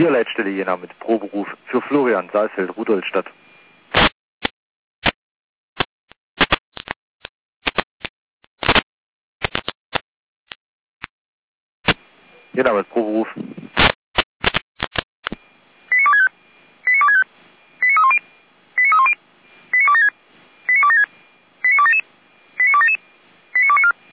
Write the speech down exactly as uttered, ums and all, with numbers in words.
Hier Leitstelle Jena mit Proberuf für Florian Saalfeld, Rudolstadt. Jena mit Proberuf.